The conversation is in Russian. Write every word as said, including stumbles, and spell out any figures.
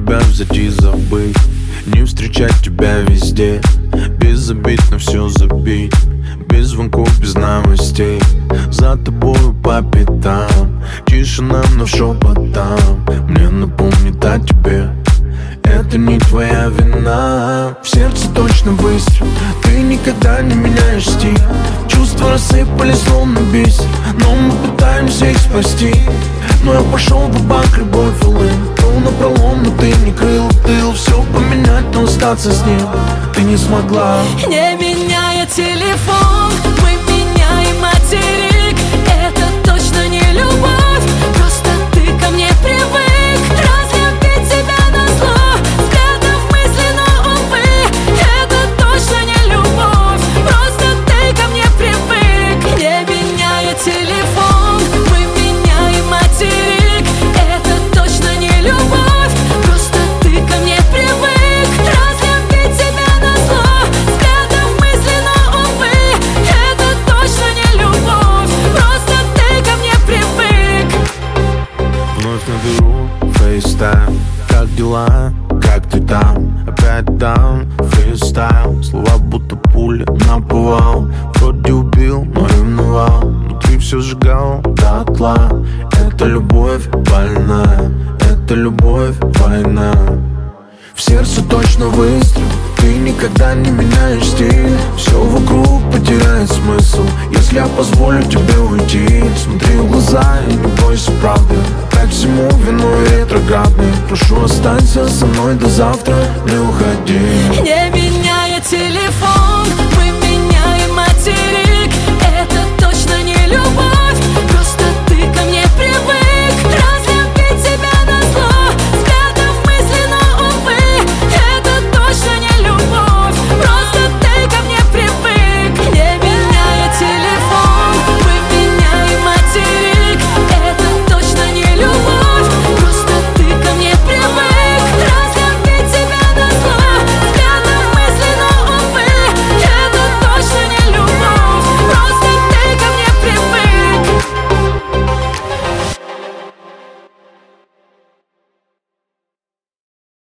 тебя взять и забыть, не встречать тебя везде, без обид на все забить, без звонков, без новостей, за тобою по пятам, тишина, но шепотам мне напомнит о тебе. Это не твоя вина. В сердце точно выстрел, ты никогда не меняешь стиль. Чувства рассыпались словно бисер, но мы пытаемся их спасти. Но я пошел в банк, любовь улыб, был напролом, но ты не крыл тыл. Все поменять, но остаться с ним ты не смогла. Не меняя телефон, мы меняем материк. Это точно не любовь, просто ты ко мне привык. Разлюбить тебя назло, взглядом мысленно, увы. Это точно не любовь, просто ты ко мне привык. Не меняя телефон, мы меняем материк. Это точно не любовь, просто ты ко мне привык. Разлюбить тебя назло, взглядом мысленно, увы. Это точно не любовь, просто ты ко мне привык. Вновь наберу фейстайм. Как дела? Как ты там? Опять там фристайл. Слова будто пули наповал. Вроде убил, но ревновал. Внутри все сжигал дотла. Это любовь больная, это любовь война. В сердце точно выстрел, ты никогда не меняешь стиль. Все вокруг потеряет смысл, если я позволю тебе уйти. Смотри в глаза и не бойся правды, опять всему виной ретроградный. Прошу, останься со мной до завтра, не уходи. Не